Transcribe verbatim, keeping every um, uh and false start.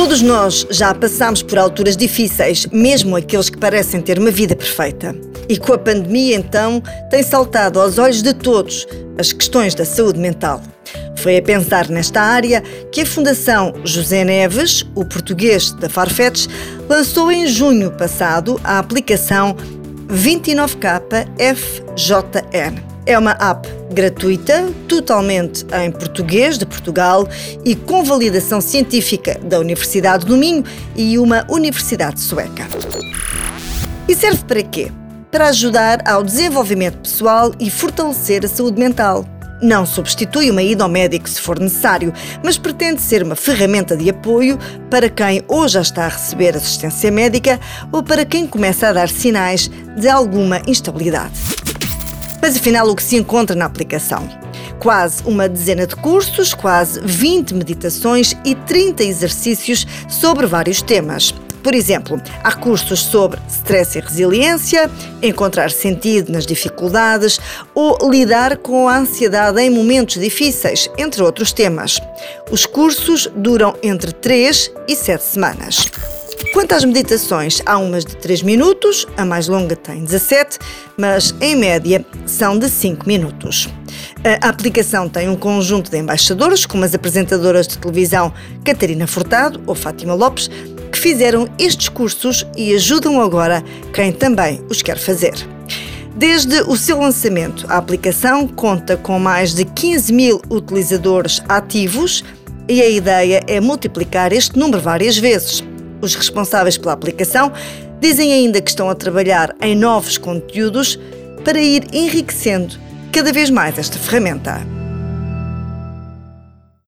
Todos nós já passámos por alturas difíceis, mesmo aqueles que parecem ter uma vida perfeita. E com a pandemia, então, tem saltado aos olhos de todos as questões da saúde mental. Foi a pensar nesta área que a Fundação José Neves, o português da Farfetch, lançou em junho passado a aplicação vinte e nove K F J N. É uma app gratuita, totalmente em português de Portugal e com validação científica da Universidade do Minho e uma universidade sueca. E serve para quê? Para ajudar ao desenvolvimento pessoal e fortalecer a saúde mental. Não substitui uma ida ao médico se for necessário, mas pretende ser uma ferramenta de apoio para quem ou já está a receber assistência médica ou para quem começa a dar sinais de alguma instabilidade. Mas afinal, o que se encontra na aplicação? Quase uma dezena de cursos, quase vinte meditações e trinta exercícios sobre vários temas. Por exemplo, há cursos sobre stress e resiliência, encontrar sentido nas dificuldades ou lidar com a ansiedade em momentos difíceis, entre outros temas. Os cursos duram entre três e sete semanas. Quanto às meditações, há umas de três minutos, a mais longa tem dezassete, mas em média são de cinco minutos. A aplicação tem um conjunto de embaixadores, como as apresentadoras de televisão Catarina Furtado ou Fátima Lopes, que fizeram estes cursos e ajudam agora quem também os quer fazer. Desde o seu lançamento, a aplicação conta com mais de quinze mil utilizadores ativos e a ideia é multiplicar este número várias vezes. Os responsáveis pela aplicação dizem ainda que estão a trabalhar em novos conteúdos para ir enriquecendo cada vez mais esta ferramenta.